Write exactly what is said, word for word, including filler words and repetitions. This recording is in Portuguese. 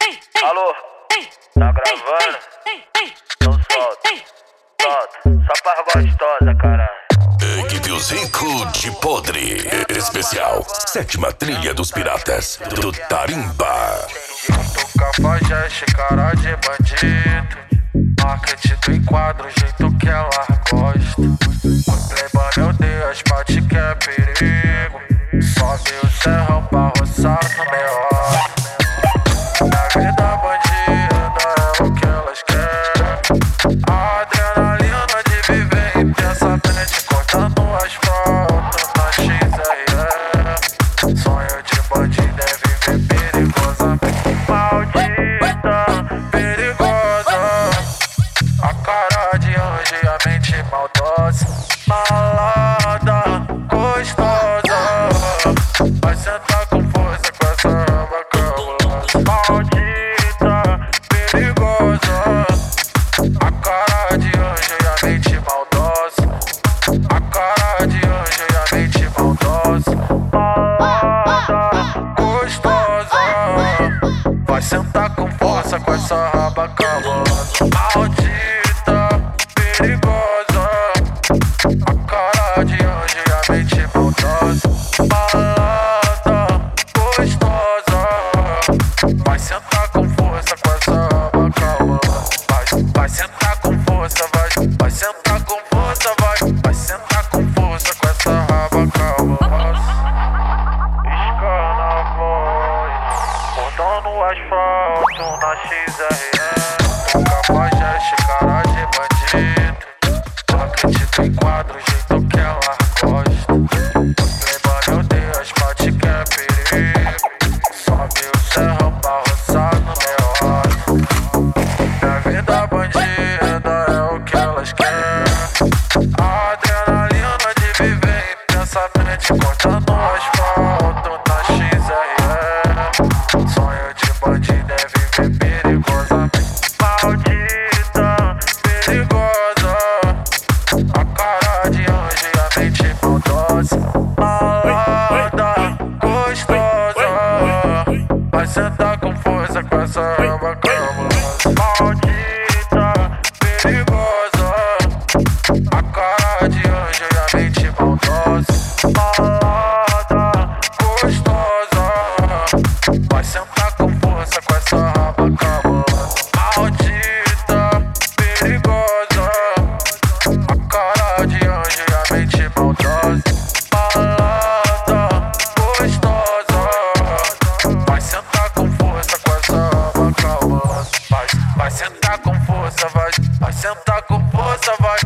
Alô, tá gravando? Então solta, solta, só para gostosa, caralho. Equipe Os Rico de Podre. Especial Sétima Trilha dos Piratas do Tarimba. Do cafajeste, cara de bandido. Marketing do enquadro, o jeito que ela gosta. O playboy, meu Deus, bate que é perigo. Sobe o serrão pra roçar no meu. Na vida bandida é o que elas querem. A adrenalina de viver intensamente, cortando o asfalto na X R E. Sonho de bandido é viver perigosamente. Maldita, perigosa. A cara de anjo e a mente maldosa. Malada, gostosa. Vai sentar com força com essa raba cabulosa. Maldita, perigosa. A cara de anjo e a mente maldosa. A cara de anjo e a mente maldosa. Malada, gostosa. Vai sentar com força com essa raba cabulosa. Maldita, perigosa. A cara de anjo e a mente maldosa. Malada, gostosa. Vai sentar com força com essa raba cabulosa. Vai, vai sentar com força, vai. Vai sentar com força, vai. Vai sentar com força com essa raba cabulosa. Escana a voz, rodando o asfalto na X R E. O cafajeste, cara de bandido. Marketing do enquadro, o jeito que ela gosta. O playboy, meu Deus, bate que é perigo. Sobe o serrão pra roçar no meu olho. Minha vida bandida é o que elas querem. A adrenalina de viver intensamente, cortando o asfalto na X R E. Sonho de bandido é viver perigosamente. Maldita, perigosa. A cara de anjo e a mente maldosa. Malada, gostosa. Vai sentar com força com essa raba cabulosa. Maldita, perigosa. A cara de anjo e a mente maldosa. Malada, gostosa. Vai sentar com força com essa raba cabulosa. Maldita, perigosa. A cara de anjo e a mente maldosa. Malada, gostosa. Vai sentar com força com essa raba cabulosa. Vai, vai sentar com força, vai. Vai sentar com força, vai.